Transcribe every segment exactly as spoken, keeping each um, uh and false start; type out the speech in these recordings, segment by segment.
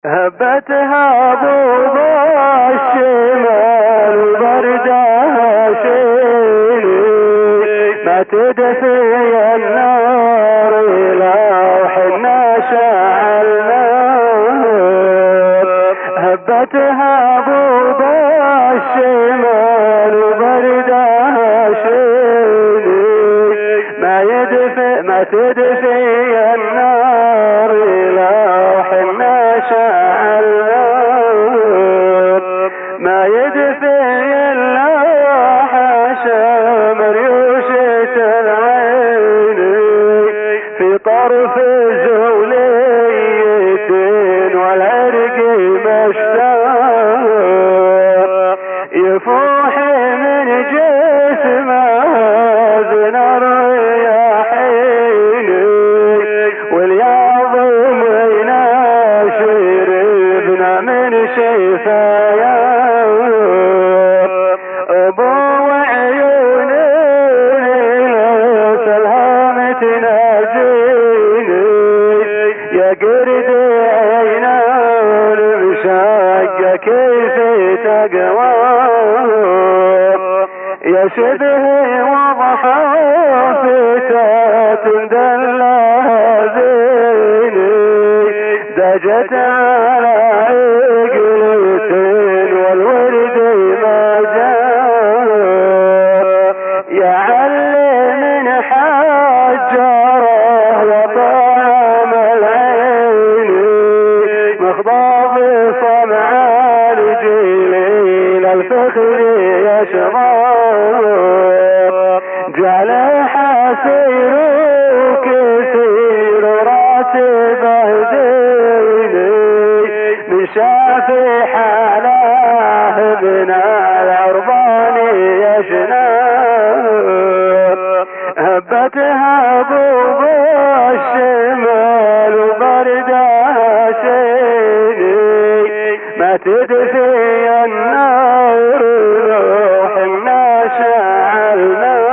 هبتها بوض الشمال وبردها شيلي ما تدفي النار لو حنا شعلنا. هبتها بوض الشمال وبردها شيلي ما يدفي ما تدفي النار لو حنا شعلنا. ما يدفي الا حاشا مريوشة العين في طرف زولية والعرق مشتاق يفوح من جسمه زنا الرياحين والياظم يناشر ابن من شفايا ابو عيون سلامة تناجيني يا قرد عينا المشاقة كيف تقوى يا شبه وضحى فتاة دلها زيني دجت على عقلتين والورد ما جاء يا علي من حجره وطعم العين مخضاب صنع الجليل الفخر يشرب جعل حسير كثير راتبه ديني من شافي حاله ابن العربان يشنب. هبتها بوض الشمال وبردها شيني ما تدفي النار روح الناس شعلنا.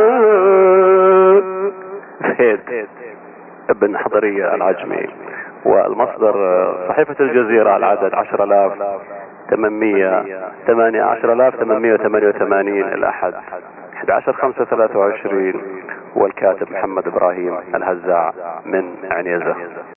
ابن حضرية العجمي. والمصدر صحيفة الجزيرة العدد عشر آلاف ثمانمية ثمانية عشر آلاف ثمانمية وثمانية وثمانين الأحد أحد عشر خمسة ثلاثة وعشرين والكاتب محمد إبراهيم الهزاع من عنيزة.